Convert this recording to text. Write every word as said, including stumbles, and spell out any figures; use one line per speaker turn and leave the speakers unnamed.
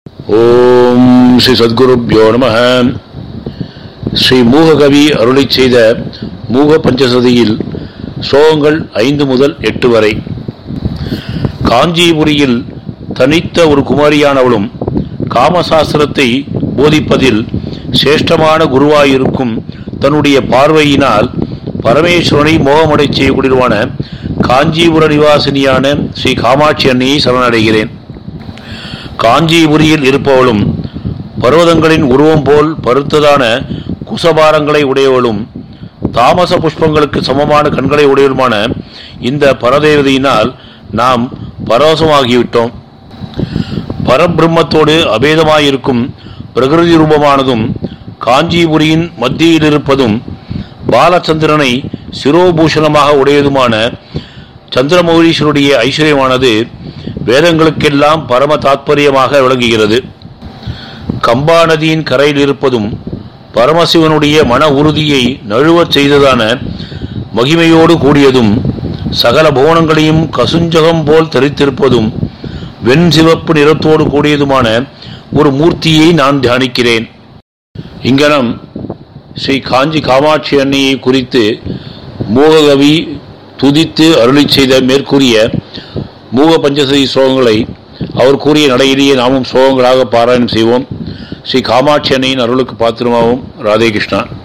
ஓம் ஸ்ரீ சத்குருப்யோ நமஹ. ஸ்ரீ மூககவி அருளிச் செய்த மூக பஞ்சசதியில் ஸ்லோகங்கள் ஐந்து முதல் எட்டு வரை. காஞ்சிபுரியில் தனித்த ஒரு குமாரியானவளும் காமசாஸ்திரத்தை போதிப்பதில் சிரேஷ்டமான குருவாயிருக்கும் தன்னுடைய பார்வையினால் பரமேஸ்வரனை மோகமடைச் செய்யக்கூடியவான காஞ்சிபுர நிவாசினியான ஸ்ரீ காமாட்சி அன்னையை சரணடைகிறேன். காஞ்சிபுரியில் இருப்பவளும் பர்வதங்களின் உருவம் போல் பருத்ததான குசபாரங்களை உடையவளும் தாமச புஷ்பங்களுக்கு சமமான கண்களை உடையவளுமான இந்த பரதேவதையினால் நாம் பரவசமாகிவிட்டோம். பரபிரம்மத்தோடு அபேதமாயிருக்கும் பிரகிருதி ரூபமானதும் காஞ்சிபுரியின் மத்தியில் இருப்பதும் பாலச்சந்திரனை சிரோபூஷணமாக உடையதுமான சந்திரமௌலீஸ்வருடைய ஐஸ்வர்யமானது வேதங்களுக்கெல்லாம் பரம தாத்பரியமாக விளங்குகிறது. கம்பா நதியின் கரையில் இருப்பதும் பரமசிவனுடைய மன உறுதியை நழுவச் செய்ததான மகிமையோடு கூடியதும் சகல புவனங்களையும் கசுஞ்சகம் போல் தரித்திருப்பதும் வெண் சிவப்பு நிறத்தோடு கூடியதுமான ஒரு மூர்த்தியை நான் தியானிக்கிறேன். இங்கனம் ஸ்ரீ காஞ்சி காமாட்சி அன்னையை குறித்து மூககவி துதித்து அருளிச் செய்த மேற்கூறிய மூக பஞ்சசதி ஸ்லோகங்களை அவர் கூறிய நடையிலேயே நாமும் ஸ்லோகங்களாக பாராயணம் செய்வோம். ஸ்ரீ காமாட்சி அன்னையின் அருளுக்கு பாத்திரமாகவும். ராதே கிருஷ்ணா.